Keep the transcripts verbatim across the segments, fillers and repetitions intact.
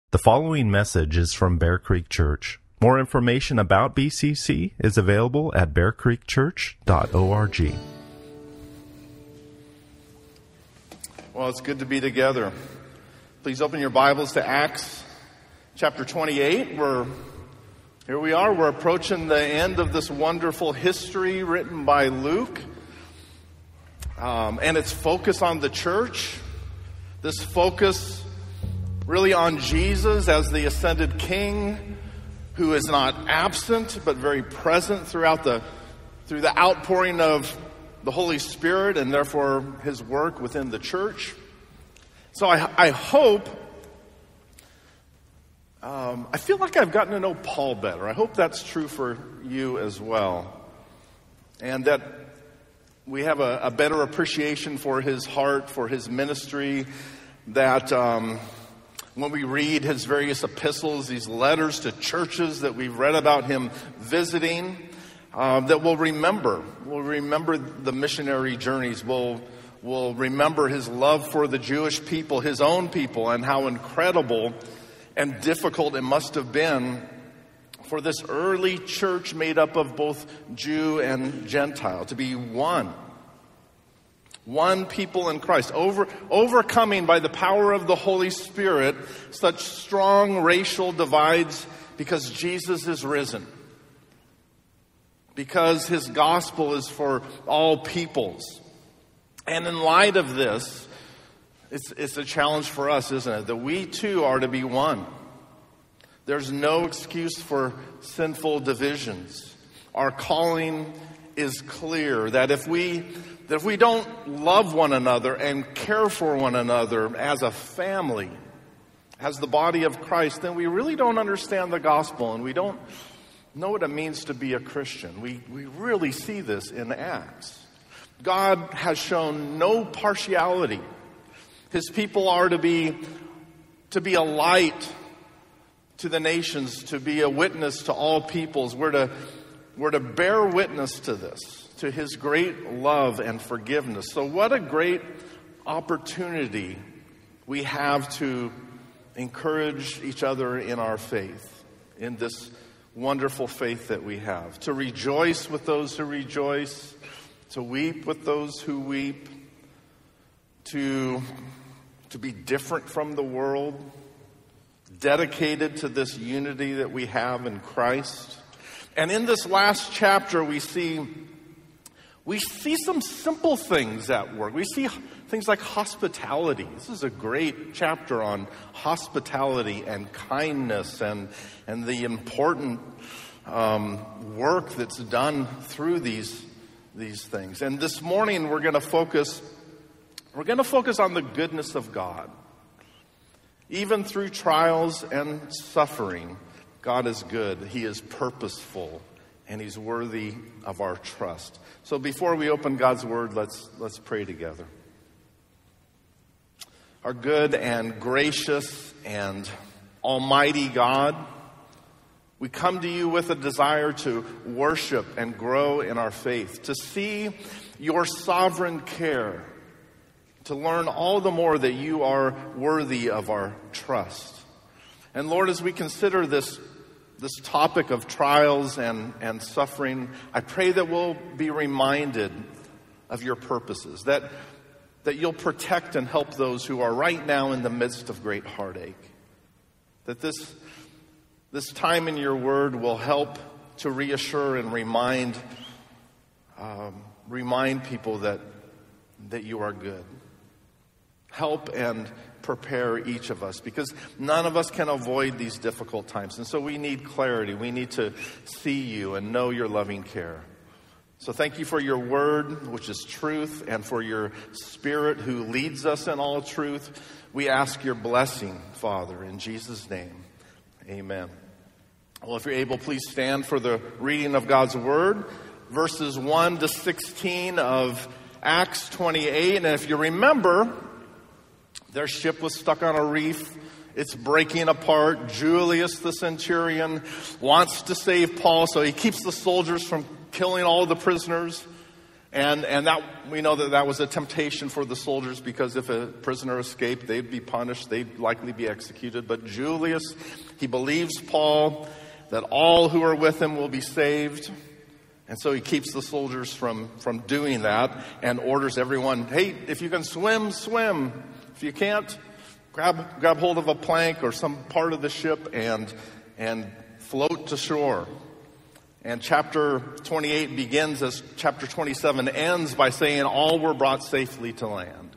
The following message is from Bear Creek Church. More information about B C C is available at bear creek church dot org. Well, it's good to be together. Please open your Bibles to Acts chapter twenty-eight. We're, here we are. We're approaching the end of this wonderful history written by Luke. Um, and its focus on the church. This focus really on Jesus as the ascended King, who is not absent but very present throughout the through the outpouring of the Holy Spirit and therefore his work within the church. So I, I hope, um, I feel like I've gotten to know Paul better. I hope that's true for you as well. And that we have a, a better appreciation for his heart, for his ministry, that um, when we read his various epistles, these letters to churches that we've read about him visiting, uh, that we'll remember. We'll remember the missionary journeys. We'll, we'll remember his love for the Jewish people, his own people, and how incredible and difficult it must have been for this early church made up of both Jew and Gentile to be one. One people in Christ, over, overcoming by the power of the Holy Spirit such strong racial divides because Jesus is risen. Because his gospel is for all peoples. And in light of this, it's, it's a challenge for us, isn't it? That we too are to be one. There's no excuse for sinful divisions. Our calling is clear that if we that if we don't love one another and care for one another as a family, as the body of Christ, then we really don't understand the gospel and we don't know what it means to be a Christian. We we really see this in Acts. God has shown no partiality. His people are to be to be a light to the nations, to be a witness to all peoples. We're to, we're to bear witness to this, to his great love and forgiveness. So what a great opportunity we have to encourage each other in our faith, in this wonderful faith that we have. To rejoice with those who rejoice, to weep with those who weep, to, to be different from the world, dedicated to this unity that we have in Christ. And in this last chapter, we see we see some simple things at work. We see things like hospitality. This is a great chapter on hospitality and kindness and and the important um, work that's done through these these things. And this morning, we're going to focus we're going to focus on the goodness of God. Even through trials and suffering, God is good. He is purposeful, and he's worthy of our trust. So before we open God's word, let's let's pray together. Our good and gracious and almighty God, we come to you with a desire to worship and grow in our faith, to see your sovereign care, to learn all the more that you are worthy of our trust. And Lord, as we consider this, this topic of trials and, and suffering, I pray that we'll be reminded of your purposes, that, that you'll protect and help those who are right now in the midst of great heartache. That this, this time in your word will help to reassure and remind, um, remind people that, that you are good. Help and prepare each of us, because none of us can avoid these difficult times. And so we need clarity. We need to see you and know your loving care. So thank you for your word, which is truth, and for your Spirit who leads us in all truth. We ask your blessing, Father, in Jesus' name. Amen. Well, if you're able, please stand for the reading of God's word, verses one to sixteen of Acts twenty-eight. And if you remember, their ship was stuck on a reef. It's breaking apart. Julius, the centurion, wants to save Paul, so he keeps the soldiers from killing all the prisoners. And, and that, we know that that was a temptation for the soldiers, because if a prisoner escaped, they'd be punished, they'd likely be executed. But Julius, he believes Paul, that all who are with him will be saved. And so he keeps the soldiers from, from doing that and orders everyone, hey, if you can swim, swim. If you can't, grab, grab hold of a plank or some part of the ship and, and float to shore. And chapter twenty-eight begins as chapter twenty-seven ends by saying all were brought safely to land.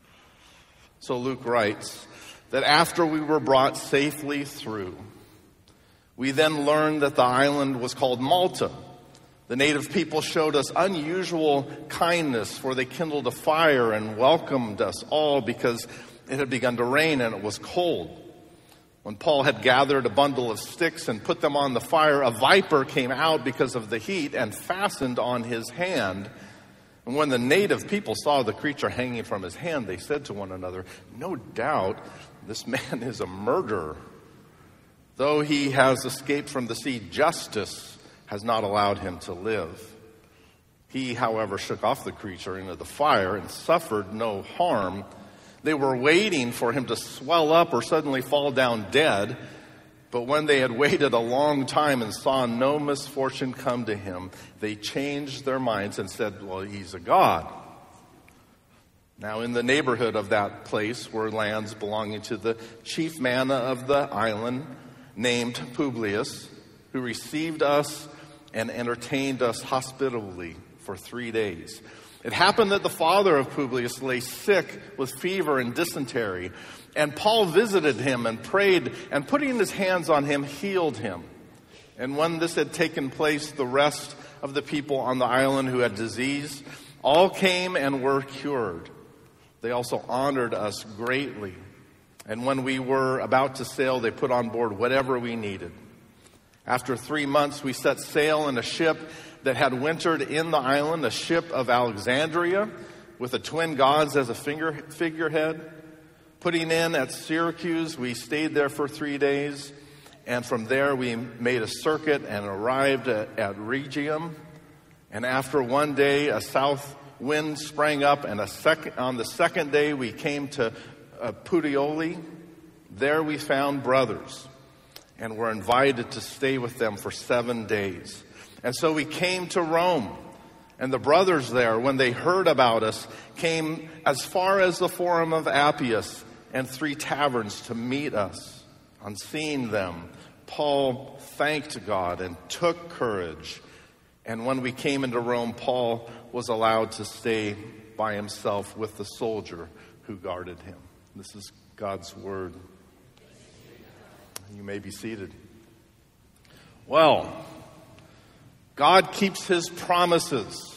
So Luke writes that after we were brought safely through, we then learned that the island was called Malta. The native people showed us unusual kindness, for they kindled a fire and welcomed us all because it had begun to rain and it was cold. When Paul had gathered a bundle of sticks and put them on the fire, a viper came out because of the heat and fastened on his hand. And when the native people saw the creature hanging from his hand, they said to one another, no doubt this man is a murderer. Though he has escaped from the sea, justice has not allowed him to live. He, however, shook off the creature into the fire and suffered no harm. They were waiting for him to swell up or suddenly fall down dead. But when they had waited a long time and saw no misfortune come to him, they changed their minds and said, well, he's a god. Now, in the neighborhood of that place were lands belonging to the chief man of the island, named Publius, who received us and entertained us hospitably for three days. It happened that the father of Publius lay sick with fever and dysentery, and Paul visited him and prayed, and putting his hands on him, healed him. And when this had taken place, the rest of the people on the island who had disease all came and were cured. They also honored us greatly. And when we were about to sail, they put on board whatever we needed. After three months, we set sail in a ship that had wintered in the island, a ship of Alexandria with the twin gods as a finger, figurehead. Putting in at Syracuse, we stayed there for three days. And from there, we made a circuit and arrived at, at Rhegium. And after one day, a south wind sprang up, and a sec- on the second day, we came to uh, Puteoli. There we found brothers and were invited to stay with them for seven days. And so we came to Rome, and the brothers there, when they heard about us, came as far as the Forum of Appius and three taverns to meet us. On seeing them, Paul thanked God and took courage. And when we came into Rome, Paul was allowed to stay by himself with the soldier who guarded him. This is God's word. You may be seated. Well, God keeps his promises,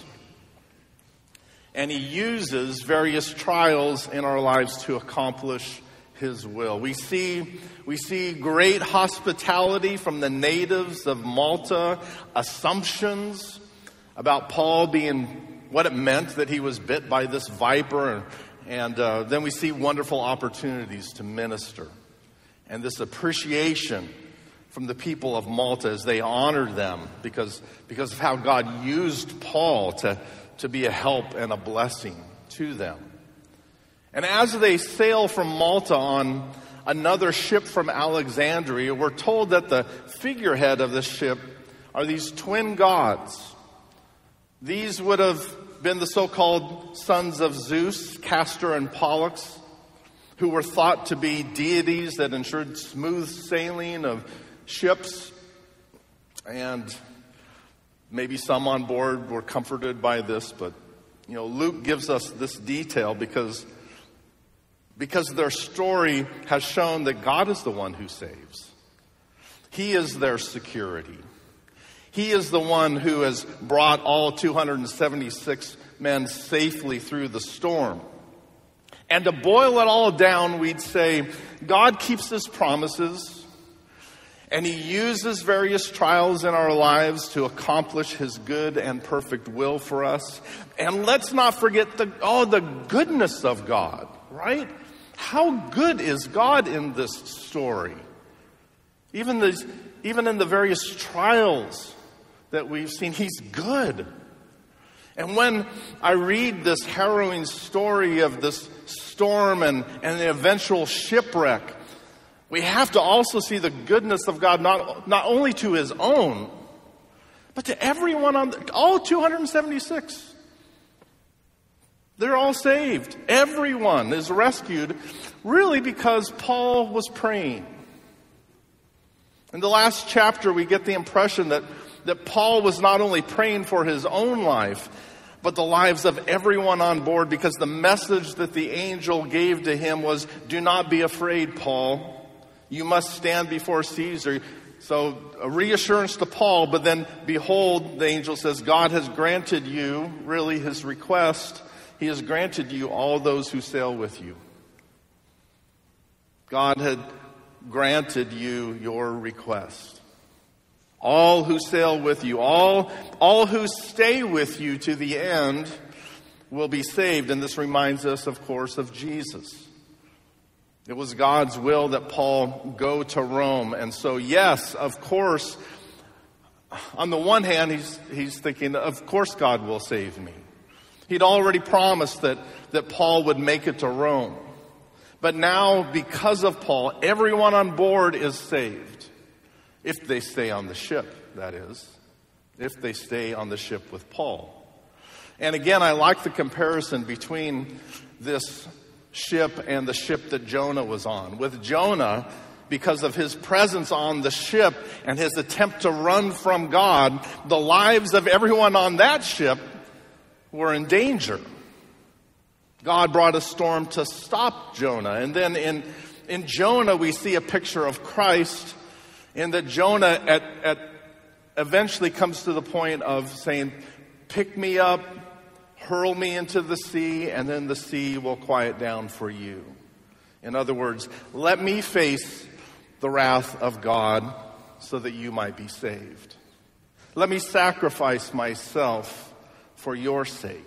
and he uses various trials in our lives to accomplish his will. We see, we see great hospitality from the natives of Malta, assumptions about Paul being what it meant that he was bit by this viper, and, and uh, then we see wonderful opportunities to minister. And this appreciation from the people of Malta as they honored them because, because of how God used Paul to, to be a help and a blessing to them. And as they sail from Malta on another ship from Alexandria, we're told that the figurehead of this ship are these twin gods. These would have been the so-called sons of Zeus, Castor and Pollux, who were thought to be deities that ensured smooth sailing of ships. And maybe some on board were comforted by this, but you know, Luke gives us this detail because, because their story has shown that God is the one who saves. He is their security. He is the one who has brought all two hundred seventy-six men safely through the storm. And to boil it all down, we'd say God keeps his promises, and he uses various trials in our lives to accomplish his good and perfect will for us. And let's not forget the oh, the goodness of God, right? How good is God in this story? Even, the, even in the various trials that we've seen, he's good. And when I read this harrowing story of this storm and, and the eventual shipwreck, we have to also see the goodness of God, not, not only to his own, but to everyone on the, all two hundred seventy-six. They're all saved. Everyone is rescued, really because Paul was praying. In the last chapter, we get the impression that, that Paul was not only praying for his own life, but the lives of everyone on board, because the message that the angel gave to him was, do not be afraid, Paul. You must stand before Caesar. So a reassurance to Paul, but then behold, the angel says, God has granted you, really his request, he has granted you all those who sail with you. God had granted you your request. All who sail with you, all, all who stay with you to the end will be saved. And this reminds us, of course, of Jesus. It was God's will that Paul go to Rome. And so, yes, of course, on the one hand, he's, he's thinking, of course God will save me. He'd already promised that, that Paul would make it to Rome. But now, because of Paul, everyone on board is saved. If they stay on the ship, that is. If they stay on the ship with Paul. And again, I like the comparison between this ship and the ship that Jonah was on. With Jonah, because of his presence on the ship and his attempt to run from God, the lives of everyone on that ship were in danger. God brought a storm to stop Jonah. And then in, in Jonah, we see a picture of Christ, in that Jonah at, at eventually comes to the point of saying, pick me up, hurl me into the sea, and then the sea will quiet down for you. In other words, let me face the wrath of God so that you might be saved. Let me sacrifice myself for your sake.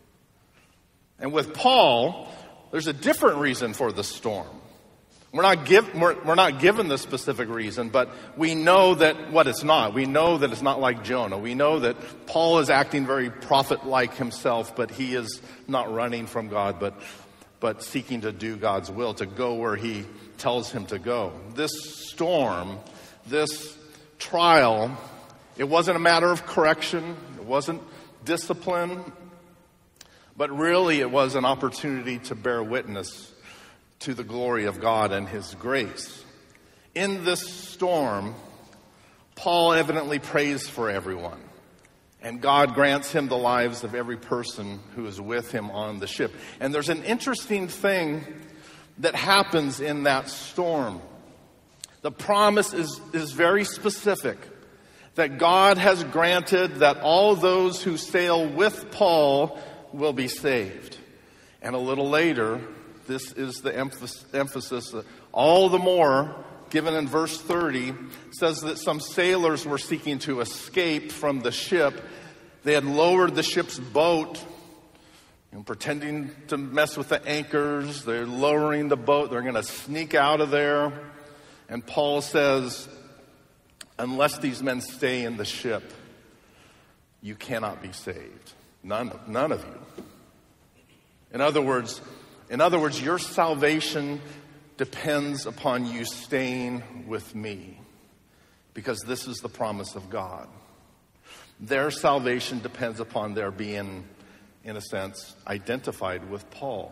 And with Paul, there's a different reason for the storm. We're not, give, we're, we're not given the specific reason, but we know that what it's not. We know that it's not like Jonah. We know that Paul is acting very prophet-like himself, but he is not running from God, but, but seeking to do God's will, to go where he tells him to go. This storm, this trial, it wasn't a matter of correction. It wasn't discipline. But really, it was an opportunity to bear witness to the glory of God and his grace. In this storm, Paul evidently prays for everyone. And God grants him the lives of every person who is with him on the ship. And there's an interesting thing that happens in that storm. The promise is, is very specific. That God has granted that all those who sail with Paul will be saved. And a little later, this is the emphasis, all the more, given in verse thirty, says that some sailors were seeking to escape from the ship. They had lowered the ship's boat, you know, pretending to mess with the anchors. They're lowering the boat. They're going to sneak out of there. And Paul says, unless these men stay in the ship, you cannot be saved. None, none of you. In other words, in other words, your salvation depends upon you staying with me, because this is the promise of God. Their salvation depends upon their being, in a sense, identified with Paul.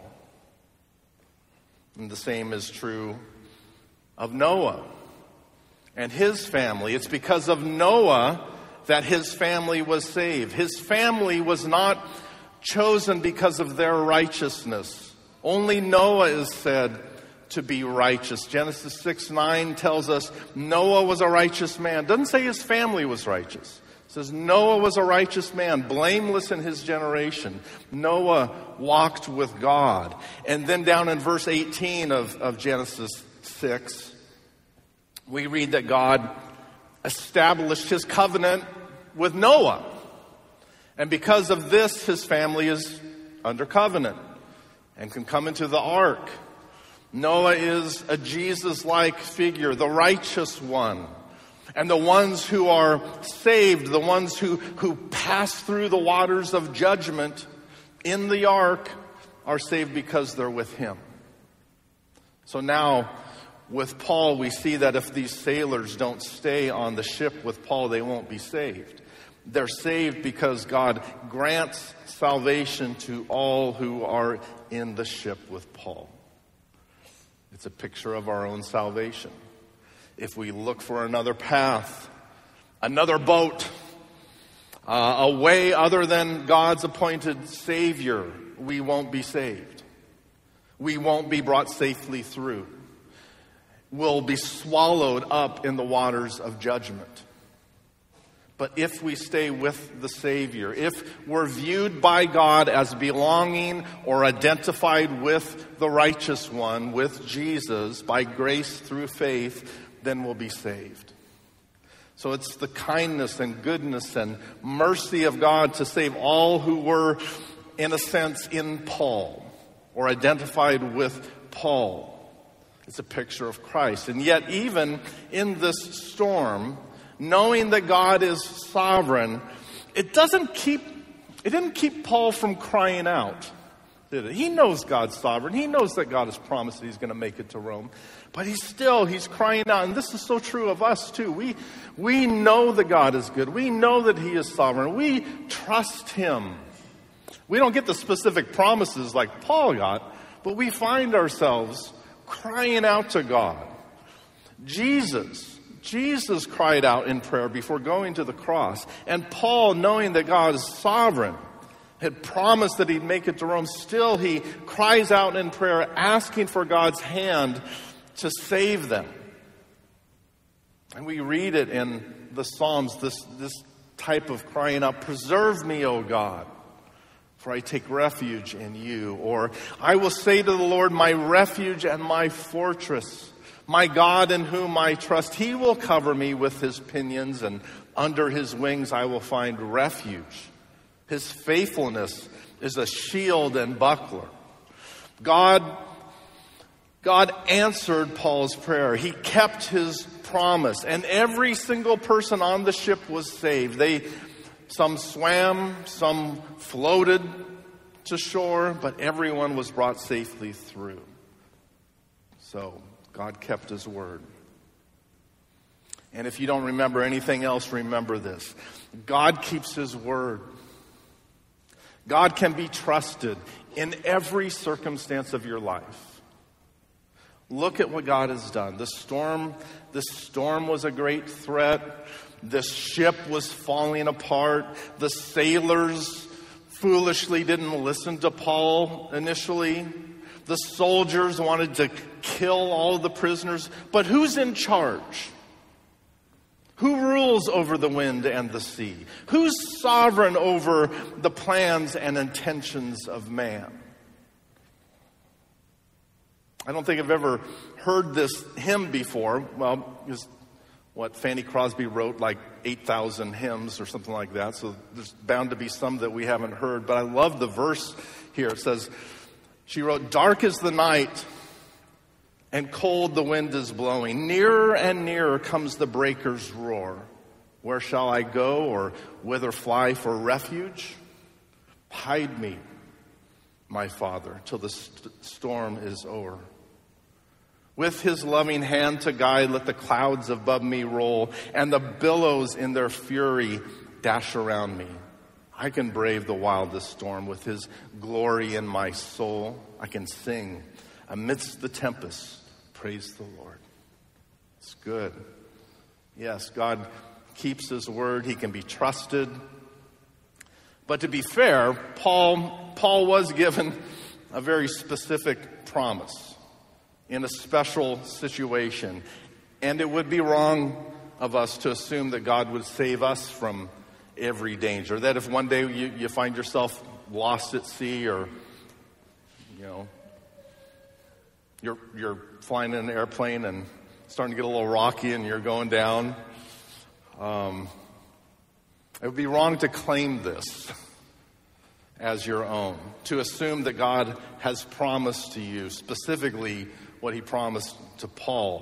And the same is true of Noah and his family. It's because of Noah that his family was saved. His family was not chosen because of their righteousness. Only Noah is said to be righteous. Genesis six nine tells us Noah was a righteous man. Doesn't say his family was righteous. It says Noah was a righteous man, blameless in his generation. Noah walked with God. And then down in verse eighteen of, of Genesis six, we read that God established his covenant with Noah. And because of this, his family is under covenant and can come into the ark. Noah is a Jesus-like figure, the righteous one. And the ones who are saved, the ones who, who pass through the waters of judgment in the ark, are saved because they're with him. So now, with Paul, we see that if these sailors don't stay on the ship with Paul, they won't be saved. They're saved because God grants salvation to all who are in the ship with Paul. It's a picture of our own salvation. If we look for another path, another boat, uh, a way other than God's appointed Savior, we won't be saved. We won't be brought safely through. We'll be swallowed up in the waters of judgment. But if we stay with the Savior, if we're viewed by God as belonging or identified with the righteous one, with Jesus, by grace through faith, then we'll be saved. So it's the kindness and goodness and mercy of God to save all who were, in a sense, in Paul or identified with Paul. It's a picture of Christ. And yet, even in this storm, knowing that God is sovereign, it doesn't keep, it didn't keep Paul from crying out, did it? He knows God's sovereign. He knows that God has promised that he's going to make it to Rome. But he's still, he's crying out. And this is so true of us too. We, we know that God is good. We know that he is sovereign. We trust him. We don't get the specific promises like Paul got, but we find ourselves crying out to God. Jesus, Jesus cried out in prayer before going to the cross. And Paul, knowing that God is sovereign, had promised that he'd make it to Rome, still he cries out in prayer, asking for God's hand to save them. And we read it in the Psalms, this, this type of crying out, "Preserve me, O God, for I take refuge in you." Or, "I will say to the Lord, my refuge and my fortress, my God in whom I trust. He will cover me with his pinions, and under his wings I will find refuge. His faithfulness is a shield and buckler." God, God answered Paul's prayer. He kept his promise. And every single person on the ship was saved. They Some swam, some floated to shore, but everyone was brought safely through. So God kept his word. And if you don't remember anything else, remember this. God keeps his word. God can be trusted in every circumstance of your life. Look at what God has done. The storm, this storm was a great threat. The ship was falling apart. The sailors foolishly didn't listen to Paul initially. The soldiers wanted to kill all the prisoners. But who's in charge? Who rules over the wind and the sea? Who's sovereign over the plans and intentions of man? I don't think I've ever heard this hymn before. Well, it was what Fanny Crosby wrote, like eight thousand hymns or something like that. So there's bound to be some that we haven't heard. But I love the verse here. It says, she wrote, "Dark is the night and cold the wind is blowing. Nearer and nearer comes the breaker's roar. Where shall I go or whither fly for refuge? Hide me, my Father, till the st- storm is o'er. With his loving hand to guide, let the clouds above me roll, and the billows in their fury dash around me. I can brave the wildest storm with his glory in my soul. I can sing amidst the tempest, praise the Lord." It's good. Yes, God keeps his word. He can be trusted. But to be fair, Paul, Paul was given a very specific promise in a special situation. And it would be wrong of us to assume that God would save us from every danger. That if one day you, you find yourself lost at sea, or, you know, you're, you're flying in an airplane and starting to get a little rocky and you're going down, um, it would be wrong to claim this as your own, to assume that God has promised to you specifically what he promised to Paul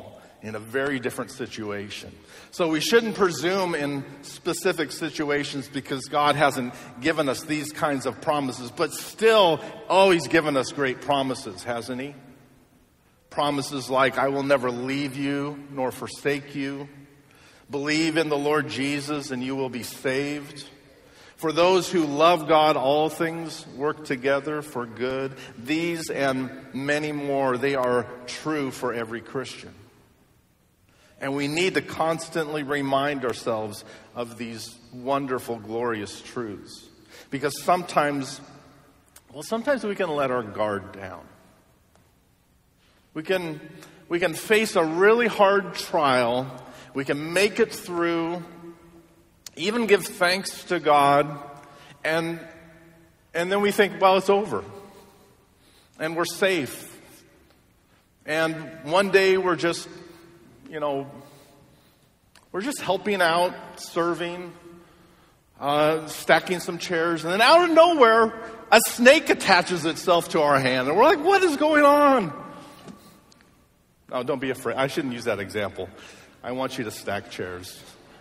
in a very different situation. So we shouldn't presume in specific situations because God hasn't given us these kinds of promises. But still, oh, he's given us great promises, hasn't he? Promises like, I will never leave you nor forsake you. Believe in the Lord Jesus and you will be saved. For those who love God, all things work together for good. These and many more, they are true for every Christian. And we need to constantly remind ourselves of these wonderful, glorious truths. Because sometimes, well, sometimes we can let our guard down. We can, we can face a really hard trial. We can make it through, even give thanks to God, and, and then we think, well, it's over. And we're safe. And one day we're just, you know, we're just helping out, serving, uh, stacking some chairs, and then out of nowhere, a snake attaches itself to our hand. And we're like, what is going on? Oh, don't be afraid. I shouldn't use that example. I want you to stack chairs.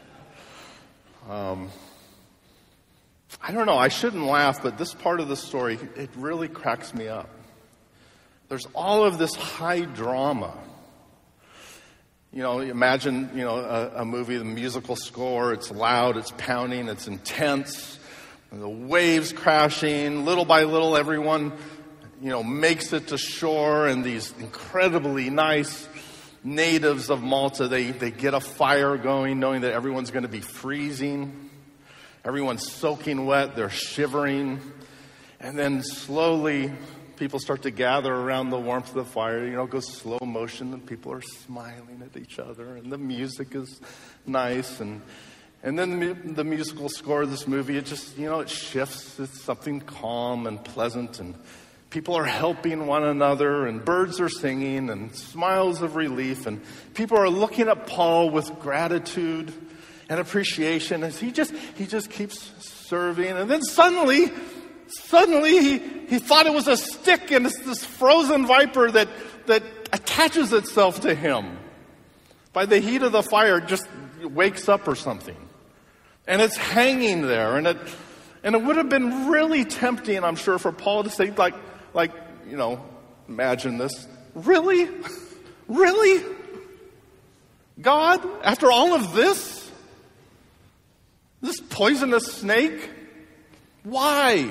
Um, I don't know. I shouldn't laugh, but this part of the story, it really cracks me up. There's all of this high drama. You know, imagine, you know, a, a movie, the musical score. It's loud, it's pounding, it's intense. The waves crashing. Little by little, everyone, you know, makes it to shore, and these incredibly nice natives of Malta, they, they get a fire going, knowing that everyone's going to be freezing. Everyone's soaking wet, they're shivering. And then slowly, people start to gather around the warmth of the fire. You know, it goes slow motion, and people are smiling at each other, and the music is nice. And and then the, the musical score of this movie, it just, you know, it shifts. It's something calm and pleasant, and people are helping one another, and birds are singing, and smiles of relief, and people are looking at Paul with gratitude and appreciation as he just he just keeps serving. And then suddenly, suddenly he, he thought it was a stick, and it's this frozen viper that, that attaches itself to him. By the heat of the fire, it just wakes up or something. And it's hanging there, and it and it would have been really tempting, I'm sure, for Paul to say, like, Like, you know, imagine this. Really? Really? God, after all of this? This poisonous snake? Why?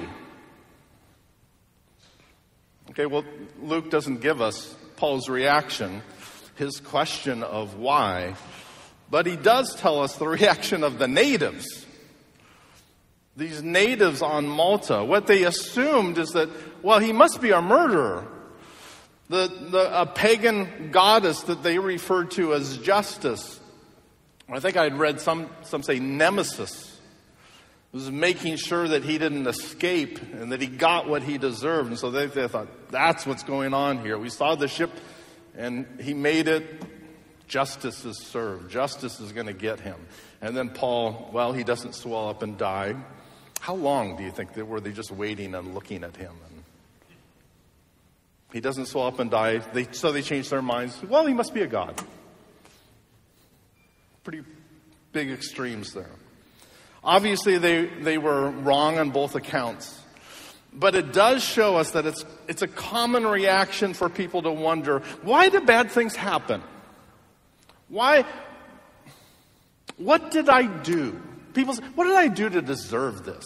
Okay, well, Luke doesn't give us Paul's reaction, his question of why, but he does tell us the reaction of the natives. These natives on Malta, what they assumed is that, well, he must be a murderer. The, the a pagan goddess that they referred to as Justice, I think I'd read some, some say Nemesis, was making sure that he didn't escape and that he got what he deserved. And so they, they thought, that's what's going on here. We saw the ship and he made it. Justice is served. Justice is going to get him. And then Paul, well, he doesn't swell up and die. How long do you think that were they just waiting and looking at him? And he doesn't swell up and die. They, so they changed their minds. Well, he must be a god. Pretty big extremes there. Obviously, they, they were wrong on both accounts. But it does show us that it's, it's a common reaction for people to wonder, why do bad things happen? Why? What did I do? People say, what did I do to deserve this?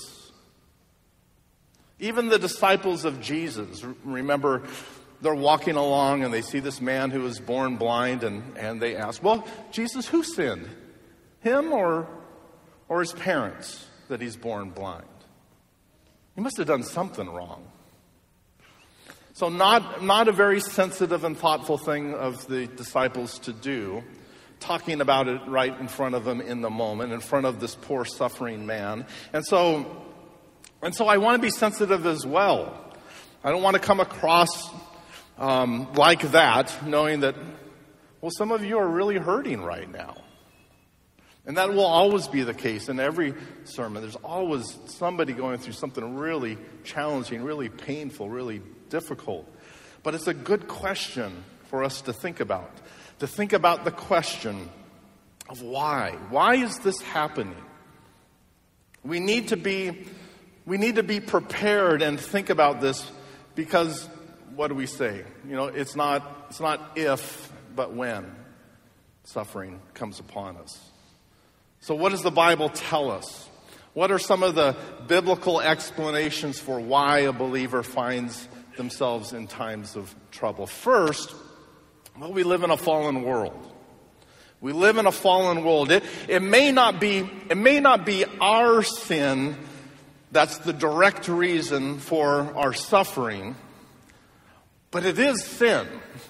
Even the disciples of Jesus, remember, they're walking along and they see this man who was born blind, and, and they ask, well, Jesus, who sinned? Him or, or his parents that he's born blind? He must have done something wrong. So not, not a very sensitive and thoughtful thing of the disciples to do, talking about it right in front of them in the moment, in front of this poor suffering man. And so, and so I want to be sensitive as well. I don't want to come across um, like that, knowing that, well, some of you are really hurting right now. And that will always be the case in every sermon. There's always somebody going through something really challenging, really painful, really difficult. But it's a good question for us to think about. to think about the question of why. Why is this happening? We need to be, we need to be prepared and think about this, because what do we say? You know, it's not, it's not if, but when suffering comes upon us. So what does the Bible tell us? What are some of the biblical explanations for why a believer finds themselves in times of trouble? First, well, we live in a fallen world. We live in a fallen world. It, it may not be, it may not be our sin that's the direct reason for our suffering, but it is sin.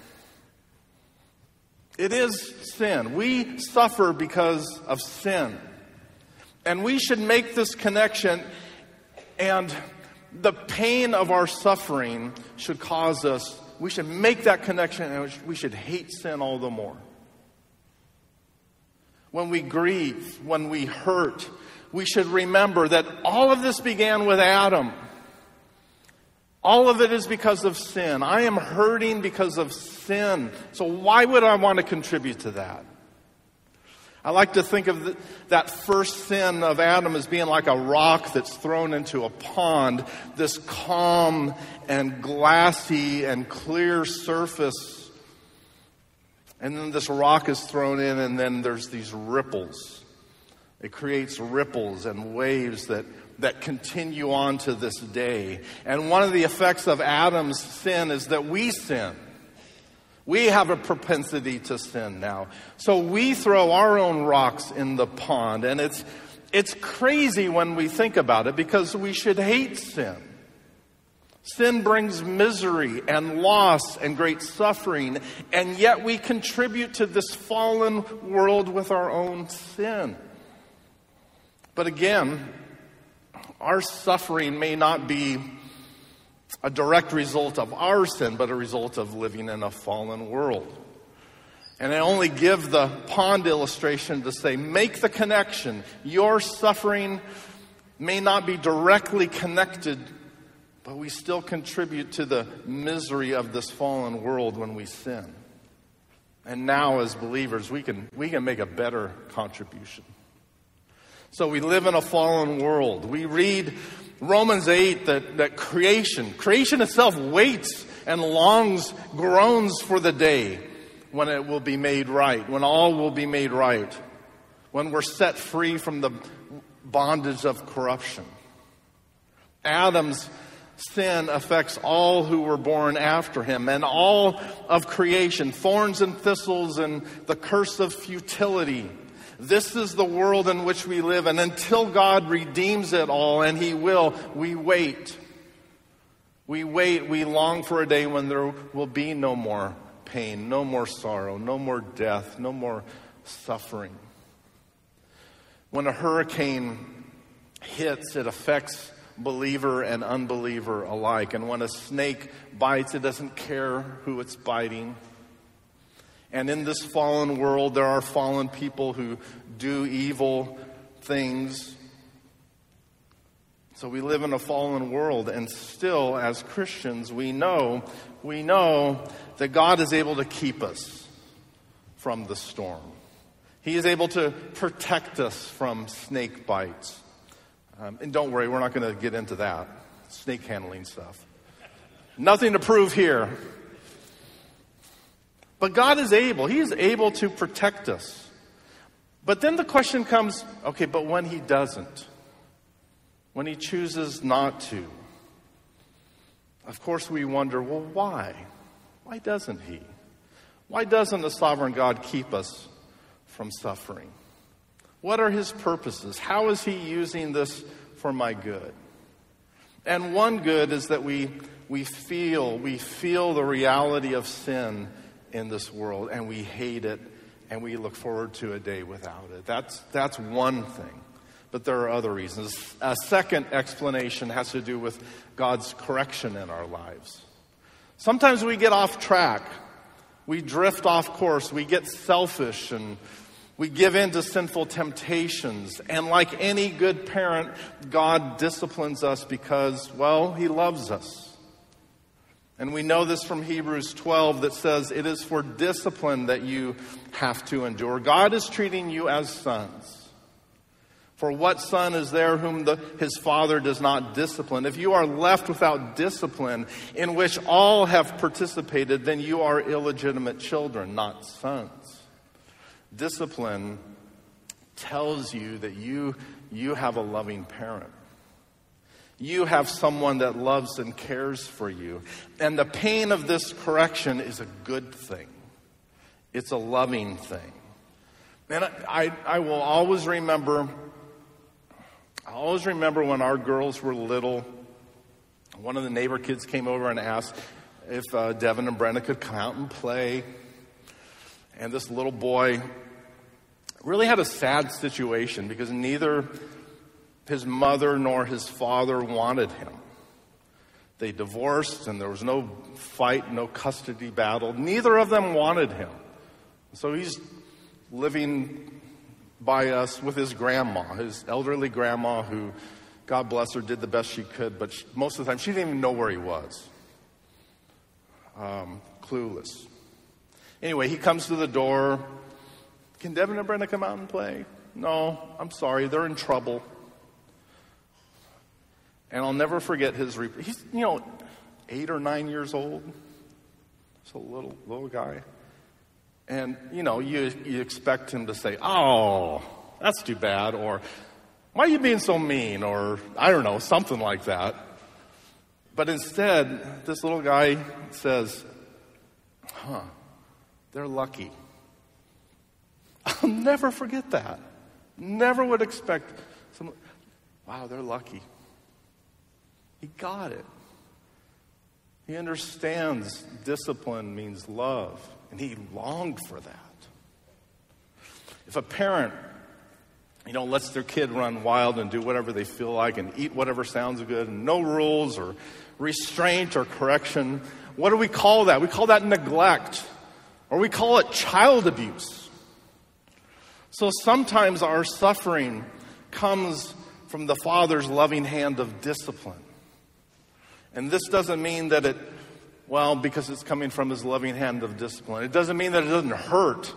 It is sin. We suffer because of sin. And we should make this connection, and the pain of our suffering should cause us, we should make that connection, and we should hate sin all the more. When we grieve, when we hurt, we should remember that all of this began with Adam. All of it is because of sin. I am hurting because of sin. So why would I want to contribute to that? I like to think of the, that first sin of Adam as being like a rock that's thrown into a pond, this calm and glassy and clear surface. And then this rock is thrown in, and then there's these ripples. It creates ripples and waves that, that continue on to this day. And one of the effects of Adam's sin is that we sin. We have a propensity to sin now. So we throw our own rocks in the pond. And it's it's crazy when we think about it, because we should hate sin. Sin brings misery and loss and great suffering. And yet we contribute to this fallen world with our own sin. But again, our suffering may not be a direct result of our sin, but a result of living in a fallen world. And I only give the pond illustration to say, make the connection. Your suffering may not be directly connected, but we still contribute to the misery of this fallen world when we sin. And now as believers, we can, we can make a better contribution. So we live in a fallen world. We read Romans eight that, that creation, creation itself waits and longs, groans for the day when it will be made right, when all will be made right, when we're set free from the bondage of corruption. Adam's sin affects all who were born after him, and all of creation, thorns and thistles and the curse of futility. This is the world in which we live, and until God redeems it all, and He will, we wait. We wait, we long for a day when there will be no more pain, no more sorrow, no more death, no more suffering. When a hurricane hits, it affects believer and unbeliever alike. And when a snake bites, it doesn't care who it's biting. And in this fallen world, there are fallen people who do evil things. So we live in a fallen world, and still, as Christians, we know, we know that God is able to keep us from the storm. He is able to protect us from snake bites. Um, and don't worry, we're not going to get into that snake handling stuff. Nothing to prove here. But God is able. He is able to protect us. But then the question comes, okay, but when He doesn't, when He chooses not to, of course we wonder, well, why? Why doesn't He? Why doesn't the sovereign God keep us from suffering? What are His purposes? How is He using this for my good? And one good is that we we feel, we feel the reality of sin in this world, and we hate it, and we look forward to a day without it. That's that's one thing. But there are other reasons. A second explanation has to do with God's correction in our lives. Sometimes we get off track. We drift off course. We get selfish, and we give in to sinful temptations. And like any good parent, God disciplines us because, well, He loves us. And we know this from Hebrews twelve that says it is for discipline that you have to endure. God is treating you as sons. For what son is there whom the, his father does not discipline? If you are left without discipline in which all have participated, then you are illegitimate children, not sons. Discipline tells you that you, you have a loving parent. You have someone that loves and cares for you. And the pain of this correction is a good thing. It's a loving thing. And I, I, I will always remember... I always remember when our girls were little, one of the neighbor kids came over and asked if uh, Devin and Brenda could come out and play. And this little boy really had a sad situation because neither his mother nor his father wanted him. They divorced and there was no fight, no custody battle. Neither of them wanted him. So he's living by us with his grandma, his elderly grandma who, God bless her, did the best she could, but she, most of the time she didn't even know where he was. Um, clueless. Anyway, he comes to the door. Can Devin and Brenda come out and play? No, I'm sorry, they're in trouble. And I'll never forget his, re- he's, you know, eight or nine years old. He's a little, little guy. And, you know, you, you expect him to say, oh, that's too bad, or why are you being so mean, or I don't know, something like that. But instead, this little guy says, huh, they're lucky. I'll never forget that. Never would expect some, wow, they're lucky. He got it. He understands discipline means love. And he longed for that. If a parent, you know, lets their kid run wild and do whatever they feel like and eat whatever sounds good and no rules or restraint or correction, what do we call that? We call that neglect, or we call it child abuse. So sometimes our suffering comes from the Father's loving hand of discipline. And this doesn't mean that it Well, because it's coming from his loving hand of discipline. It doesn't mean that it doesn't hurt.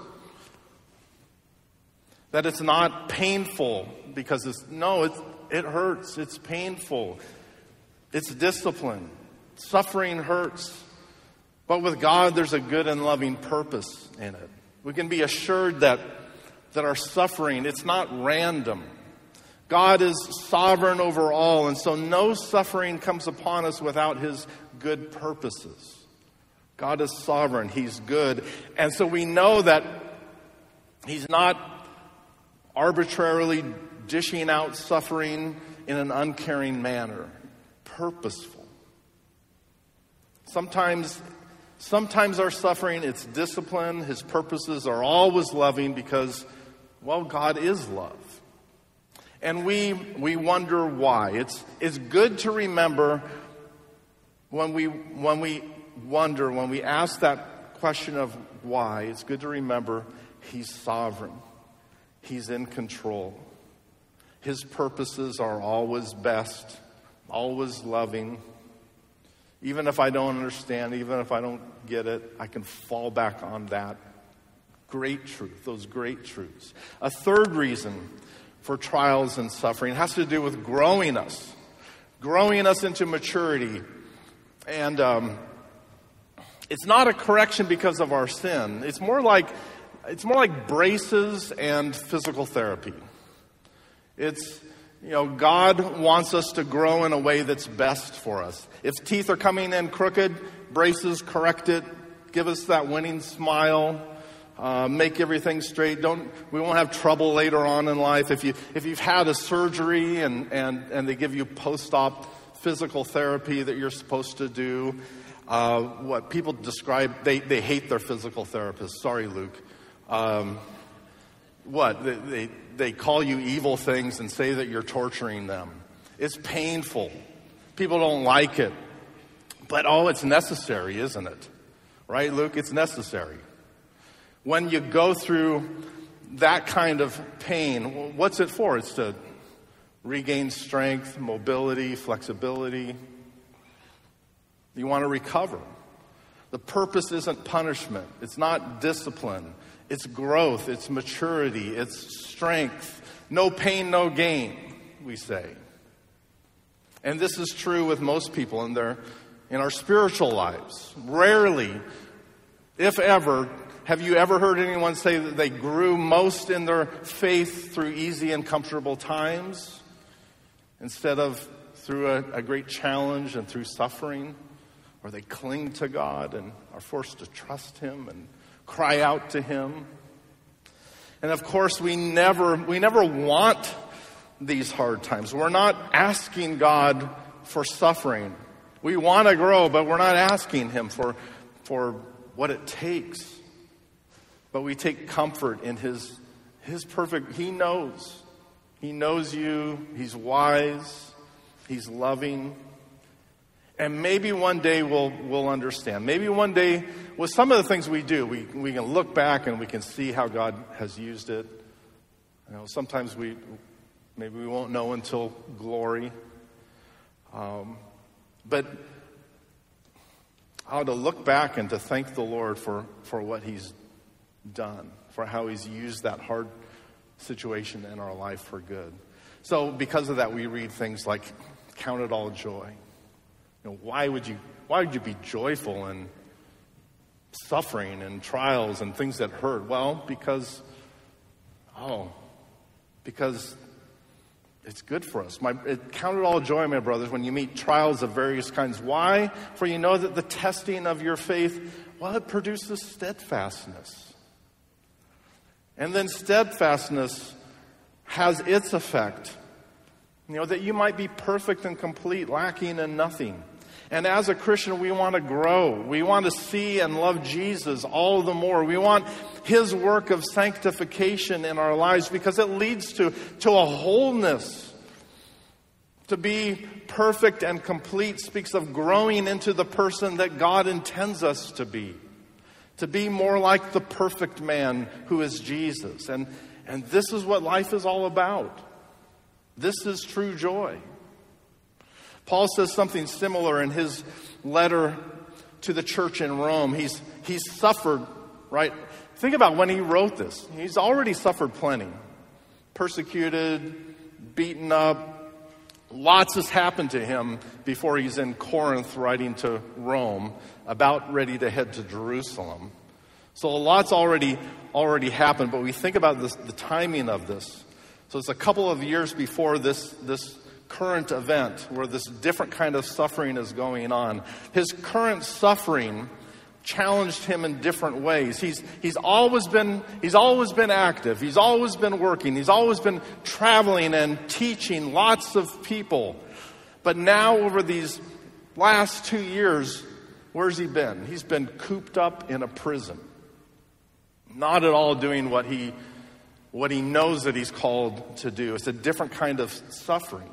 That it's not painful because it's, no, it, it hurts. It's painful. It's discipline. Suffering hurts. But with God, there's a good and loving purpose in it. We can be assured that, that our suffering, it's not random. God is sovereign over all, and so no suffering comes upon us without his good purposes. God is sovereign. He's good. And so we know that he's not arbitrarily dishing out suffering in an uncaring manner. Purposeful. Sometimes, sometimes our suffering, it's discipline. His purposes are always loving because, well, God is love. And we we wonder why. It's it's good to remember when we when we wonder, when we ask that question of why, it's good to remember he's sovereign. He's in control. His purposes are always best, always loving. Even if I don't understand, even if I don't get it, I can fall back on that great truth, those great truths. A third reason for trials and suffering has to do with growing us, growing us into maturity. And um, it's not a correction because of our sin. It's more like it's more like braces and physical therapy. It's, you know, God wants us to grow in a way that's best for us. If teeth are coming in crooked, braces correct it, give us that winning smile. Uh, make everything straight. Don't we won't have trouble later on in life. If you if you've had a surgery and and and they give you post-op physical therapy that you're supposed to do, uh, what people describe, they they hate their physical therapist. Sorry, Luke. Um, what they, they they call you evil things and say that you're torturing them. It's painful. People don't like it, but oh, it's necessary, isn't it? Right, Luke? It's necessary. When you go through that kind of pain, what's it for? It's to regain strength, mobility, flexibility. You want to recover. The purpose isn't punishment. It's not discipline. It's growth. It's maturity. It's strength. No pain, no gain, we say. And this is true with most people in their in our spiritual lives. Rarely, if ever, have you ever heard anyone say that they grew most in their faith through easy and comfortable times instead of through a, a great challenge and through suffering? Or they cling to God and are forced to trust Him and cry out to Him. And of course, we never we never want these hard times. We're not asking God for suffering. We want to grow, but we're not asking Him for, for what it takes. But we take comfort in His, His perfect, He knows. He knows you. He's wise. He's loving. And maybe one day we'll we'll understand. Maybe one day, with some of the things we do, we we can look back and we can see how God has used it. You know, sometimes we maybe we won't know until glory. Um, but how to look back and to thank the Lord for, for what He's done, for how He's used that hard situation in our life for good. So because of that, we read things like, count it all joy. You know, why would you why would you be joyful in suffering and trials and things that hurt? Well, because oh, because it's good for us. My, it, count it all joy, my brothers, when you meet trials of various kinds. Why? For you know that the testing of your faith, well, it produces steadfastness. And then steadfastness has its effect. You know, that you might be perfect and complete, lacking in nothing. And as a Christian, we want to grow. We want to see and love Jesus all the more. We want His work of sanctification in our lives because it leads to, to a wholeness. To be perfect and complete speaks of growing into the person that God intends us to be. To be more like the perfect man who is Jesus. And, and this is what life is all about. This is true joy. Paul says something similar in his letter to the church in Rome. He's he's suffered, right? Think about when he wrote this. He's already suffered plenty. Persecuted, beaten up. Lots has happened to him before he's in Corinth writing to Rome, about ready to head to Jerusalem. So a lot's already already happened, but we think about this, the timing of this. So it's a couple of years before this this current event where this different kind of suffering is going on. His current suffering challenged him in different ways. He's he's always been he's always been active. He's always been working. He's always been traveling and teaching lots of people. But now over these last two years, where's he been? He's been cooped up in a prison. Not at all doing what he what he knows that he's called to do. It's a different kind of suffering.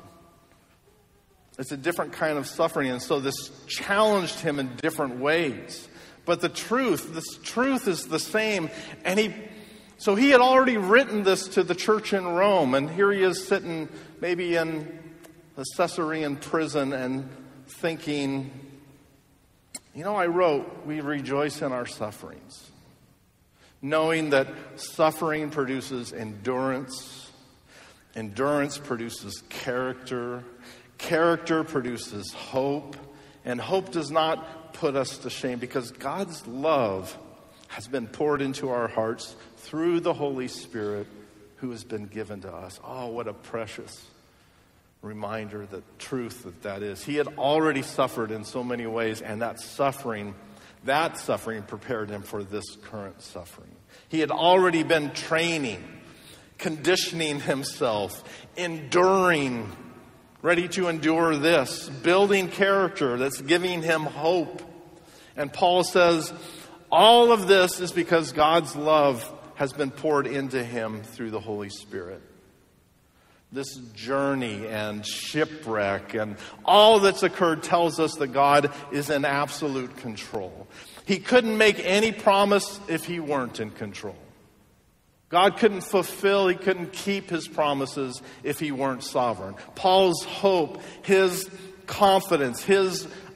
It's a different kind of suffering. And so this challenged him in different ways. But the truth, this truth is the same. And he, so he had already written this to the church in Rome. And here he is sitting maybe in the Caesarean prison and thinking, you know, I wrote, we rejoice in our sufferings. Knowing that suffering produces endurance. Endurance produces character. Character produces hope, and hope does not put us to shame because God's love has been poured into our hearts through the Holy Spirit who has been given to us. Oh, what a precious reminder, the truth that that is. He had already suffered in so many ways, and that suffering, that suffering prepared him for this current suffering. He had already been training, conditioning himself, enduring, ready to endure this, building character that's giving him hope. And Paul says, all of this is because God's love has been poured into him through the Holy Spirit. This journey and shipwreck and all that's occurred tells us that God is in absolute control. He couldn't make any promise if he weren't in control. God couldn't fulfill, he couldn't keep his promises if he weren't sovereign. Paul's hope, his confidence, his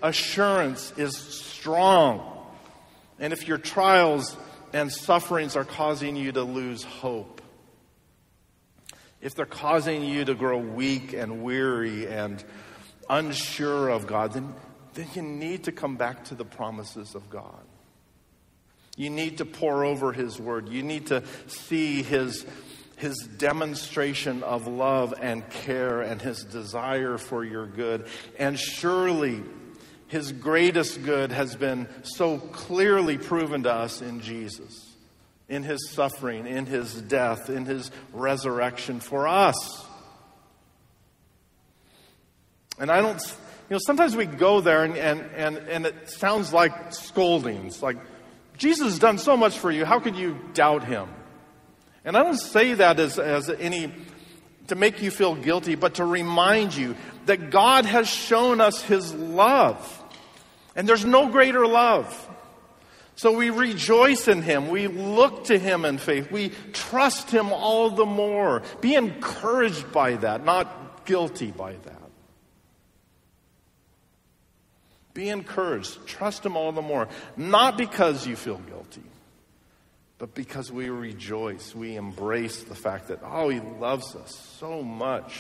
assurance is strong. And if your trials and sufferings are causing you to lose hope, if they're causing you to grow weak and weary and unsure of God, then, then you need to come back to the promises of God. You need to pore over His Word. You need to see His, His demonstration of love and care and His desire for your good. And surely His greatest good has been so clearly proven to us in Jesus, in His suffering, in His death, in His resurrection for us. And I don't, you know, sometimes we go there and, and, and, and it sounds like scoldings, like, Jesus has done so much for you, how could you doubt Him? And I don't say that as, as any, to make you feel guilty, but to remind you that God has shown us His love. And there's no greater love. So we rejoice in Him. We look to Him in faith. We trust Him all the more. Be encouraged by that, not guilty by that. Be encouraged. Trust Him all the more. Not because you feel guilty, but because we rejoice. We embrace the fact that, oh, He loves us so much.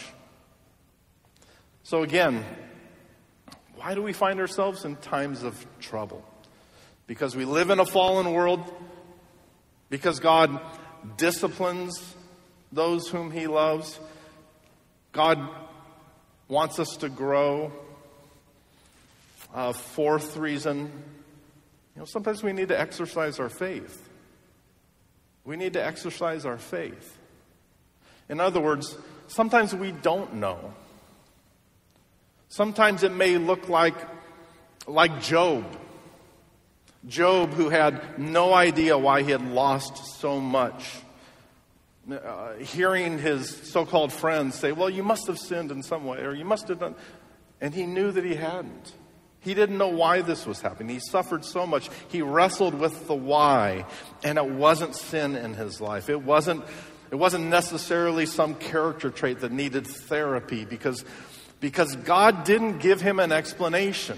So again, why do we find ourselves in times of trouble? Because we live in a fallen world. Because God disciplines those whom He loves. God wants us to grow. Uh, fourth reason, you know, sometimes we need to exercise our faith. We need to exercise our faith. In other words, sometimes we don't know. Sometimes it may look like, like Job. Job, who had no idea why he had lost so much. Uh, hearing his so-called friends say, well, you must have sinned in some way, or you must have done... And he knew that he hadn't. He didn't know why this was happening. He suffered so much. He wrestled with the why, and it wasn't sin in his life. It wasn't, it wasn't necessarily some character trait that needed therapy, because, because God didn't give him an explanation.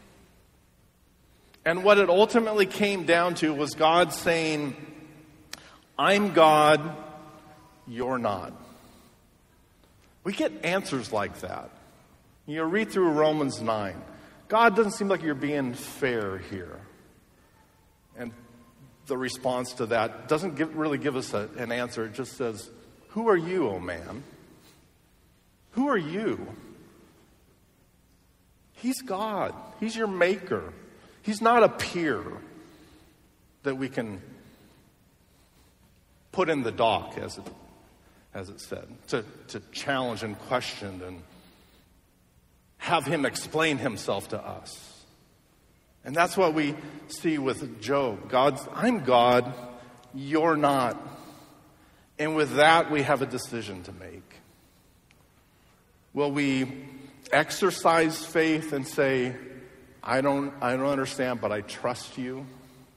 And what it ultimately came down to was God saying, I'm God, you're not. We get answers like that. You read through Romans nine. God, doesn't seem like you're being fair here. And the response to that doesn't give, really give us a, an answer. It just says, who are you, O man? Who are you? He's God. He's your maker. He's not a peer that we can put in the dock, as it, as it said, to, to challenge and question and have him explain himself to us. And that's what we see with Job. God's, I'm God, you're not. And with that, we have a decision to make. Will we exercise faith and say, I don't, I don't understand, but I trust you?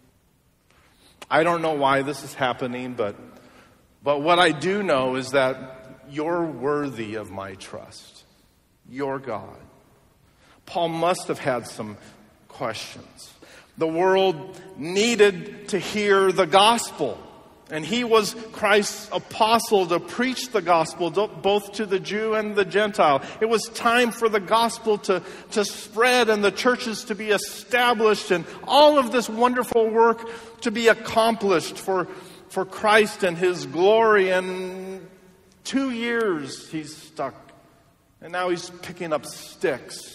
I don't know why this is happening, but, but what I do know is that you're worthy of my trust. You're God. Paul must have had some questions. The world needed to hear the gospel. And he was Christ's apostle to preach the gospel both to the Jew and the Gentile. It was time for the gospel to, to spread and the churches to be established and all of this wonderful work to be accomplished for, for Christ and his glory. And two years he's stuck. And now he's picking up sticks.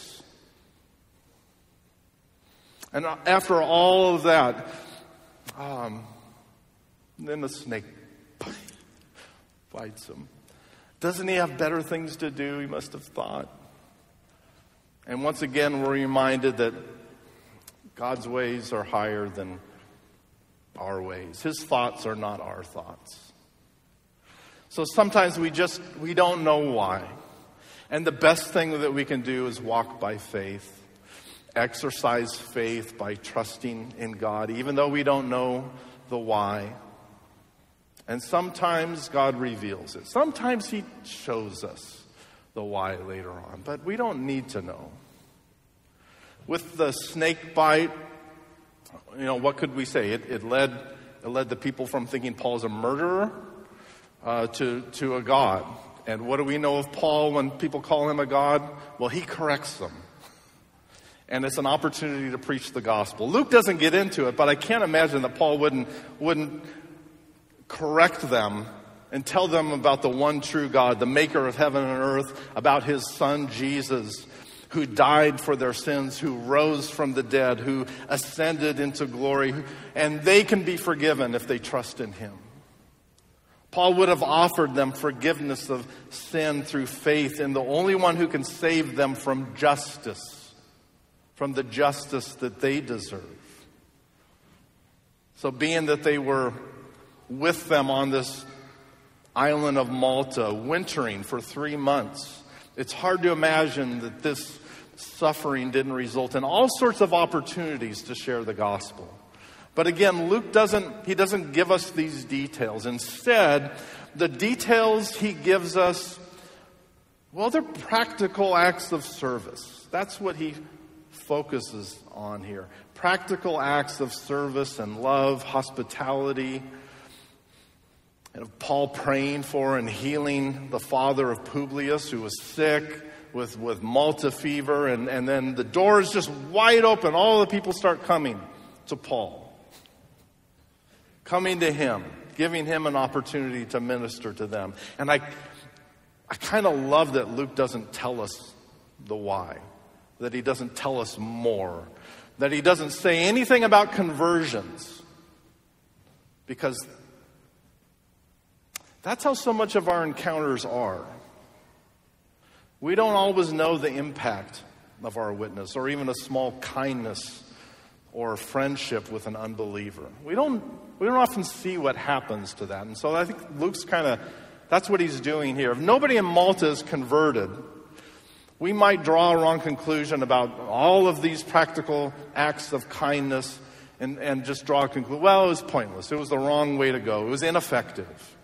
And after all of that, um, then the snake bites him. Doesn't he have better things to do? He must have thought. And once again, we're reminded that God's ways are higher than our ways. His thoughts are not our thoughts. So sometimes we just, we don't know why. And the best thing that we can do is walk by faith. Exercise faith by trusting in God, even though we don't know the why. And sometimes God reveals it. Sometimes he shows us the why later on, but we don't need to know. With the snake bite, you know, what could we say? It, it led it led the people from thinking Paul's a murderer uh, to, to a god. And what do we know of Paul when people call him a god? Well, he corrects them. And it's an opportunity to preach the gospel. Luke doesn't get into it, but I can't imagine that Paul wouldn't wouldn't correct them and tell them about the one true God, the maker of heaven and earth, about his son Jesus, who died for their sins, who rose from the dead, who ascended into glory, and they can be forgiven if they trust in him. Paul would have offered them forgiveness of sin through faith in the only one who can save them from justice, from the justice that they deserve. So being that they were with them on this island of Malta, wintering for three months, it's hard to imagine that this suffering didn't result in all sorts of opportunities to share the gospel. But again, Luke doesn't, he doesn't give us these details. Instead, the details he gives us, well, they're practical acts of service. That's what he focuses on here. Practical acts of service and love, hospitality. And of Paul praying for and healing the father of Publius, who was sick with, with Malta fever. And, and then the door is just wide open. All the people start coming to Paul. Coming to him, giving him an opportunity to minister to them. And I, I kind of love that Luke doesn't tell us the why. That he doesn't tell us more. That he doesn't say anything about conversions. Because that's how so much of our encounters are. We don't always know the impact of our witness, or even a small kindness or friendship with an unbeliever. We don't we don't often see what happens to that. And so I think Luke's kind of, that's what he's doing here. If nobody in Malta is converted, we might draw a wrong conclusion about all of these practical acts of kindness and, and just draw a conclusion, well, it was pointless. It was the wrong way to go. It was ineffective.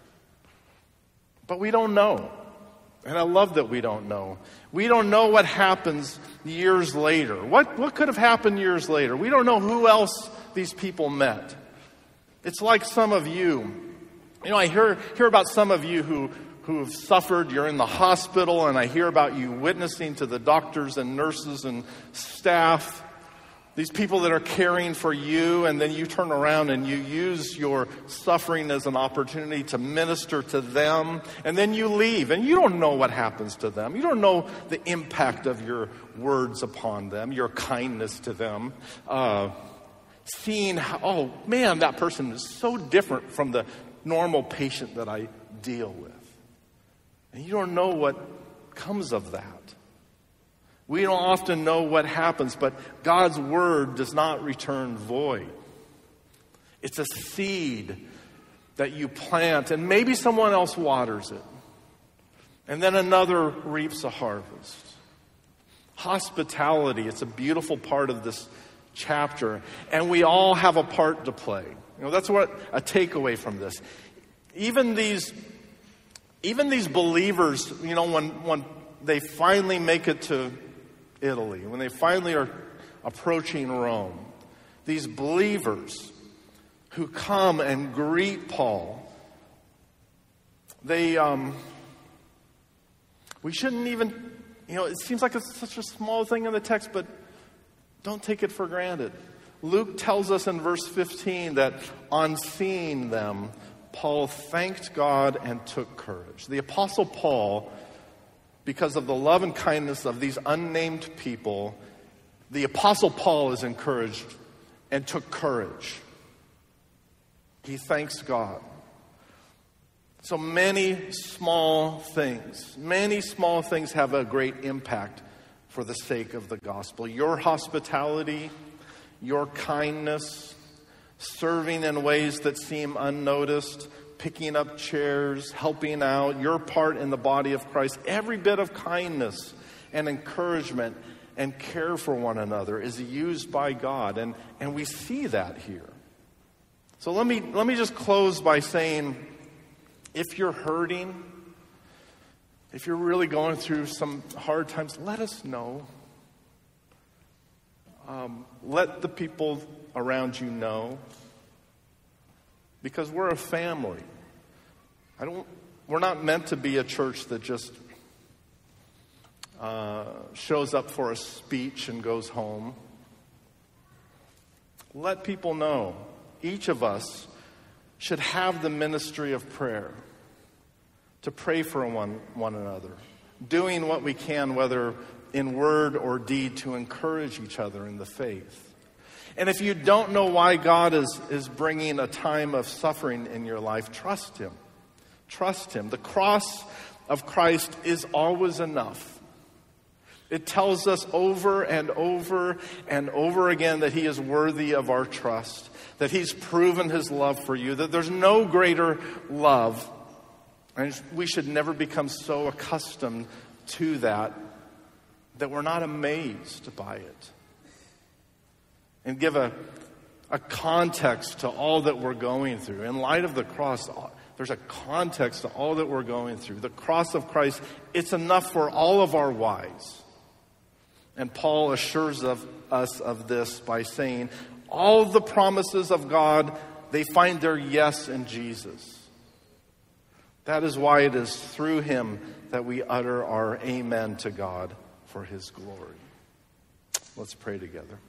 But we don't know. And I love that we don't know. We don't know what happens years later. What, what could have happened years later? We don't know who else these people met. It's like some of you. You know, I hear, hear about some of you who, who have suffered. You're in the hospital, and I hear about you witnessing to the doctors and nurses and staff. These people that are caring for you, and then you turn around and you use your suffering as an opportunity to minister to them, and then you leave, and you don't know what happens to them. You don't know the impact of your words upon them, your kindness to them. Uh, seeing how, oh man, that person is so different from the normal patient that I deal with. And you don't know what comes of that. We don't often know what happens, but God's word does not return void. It's a seed that you plant, and maybe someone else waters it. And then another reaps a harvest. Hospitality, it's a beautiful part of this chapter, and we all have a part to play. You know, that's what a takeaway from this. Even these, even these believers, you know, when, when they finally make it to Italy, when they finally are approaching Rome, these believers who come and greet Paul, they, um, we shouldn't even, you know, it seems like it's such a small thing in the text, but don't take it for granted. Luke tells us in verse fifteen that on seeing them, Paul thanked God and took courage. The Apostle Paul, because of the love and kindness of these unnamed people, the Apostle Paul is encouraged and took courage. He thanks God. So many small things, many small things have a great impact for the sake of the gospel. Your hospitality, your kindness, serving in ways that seem unnoticed, picking up chairs, helping out, your part in the body of Christ, every bit of kindness and encouragement and care for one another is used by God. And, and we see that here. So let me, let me just close by saying, if you're hurting, if you're really going through some hard times, let us know. Um, let the people around you know, because we're a family. I don't. We're not meant to be a church that just uh, shows up for a speech and goes home. Let people know. Each of us should have the ministry of prayer, to pray for one, one another, doing what we can, whether in word or deed, to encourage each other in the faith. And if you don't know why God is, is bringing a time of suffering in your life, trust Him. Trust Him. The cross of Christ is always enough. It tells us over and over and over again that He is worthy of our trust, that He's proven His love for you, that there's no greater love. And we should never become so accustomed to that that we're not amazed by it. And give a, a context to all that we're going through. In light of the cross, there's a context to all that we're going through. The cross of Christ, it's enough for all of our whys. And Paul assures of us of this by saying, all the promises of God, they find their yes in Jesus. That is why it is through Him that we utter our amen to God for His glory. Let's pray together.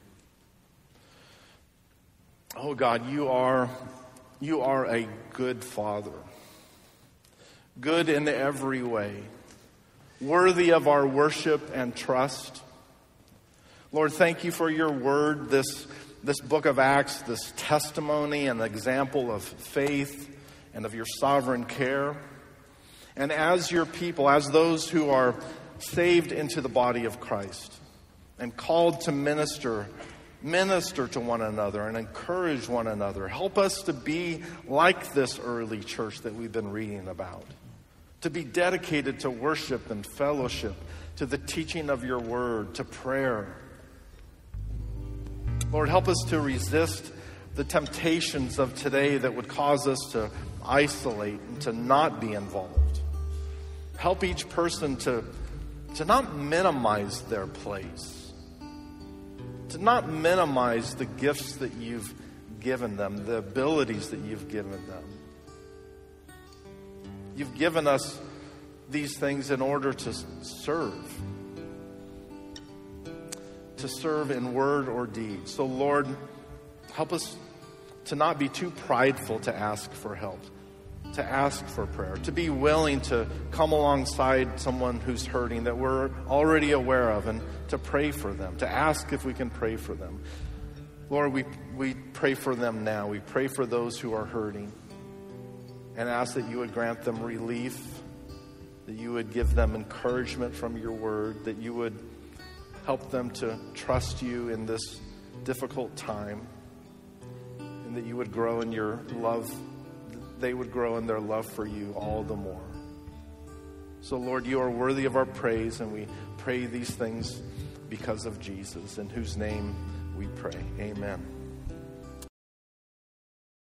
Oh God, you are, you are a good Father. Good in every way. Worthy of our worship and trust. Lord, thank you for your word, this, this book of Acts, this testimony and example of faith and of your sovereign care. And as your people, as those who are saved into the body of Christ and called to minister, minister to one another and encourage one another, help us to be like this early church that we've been reading about, to be dedicated to worship and fellowship, to the teaching of your word, to prayer. Lord, help us to resist the temptations of today that would cause us to isolate and to not be involved. Help each person to, to not minimize their place, to not minimize the gifts that you've given them, the abilities that you've given them. You've given us these things in order to serve. To serve in word or deed. So Lord, help us to not be too prideful to ask for help, to ask for prayer, to be willing to come alongside someone who's hurting that we're already aware of and to pray for them, to ask if we can pray for them. Lord, we, we pray for them now. We pray for those who are hurting and ask that you would grant them relief, that you would give them encouragement from your word, that you would help them to trust you in this difficult time, and that you would grow in your love, they would grow in their love for you all the more. So Lord, you are worthy of our praise, and we pray these things because of Jesus, in whose name we pray. Amen.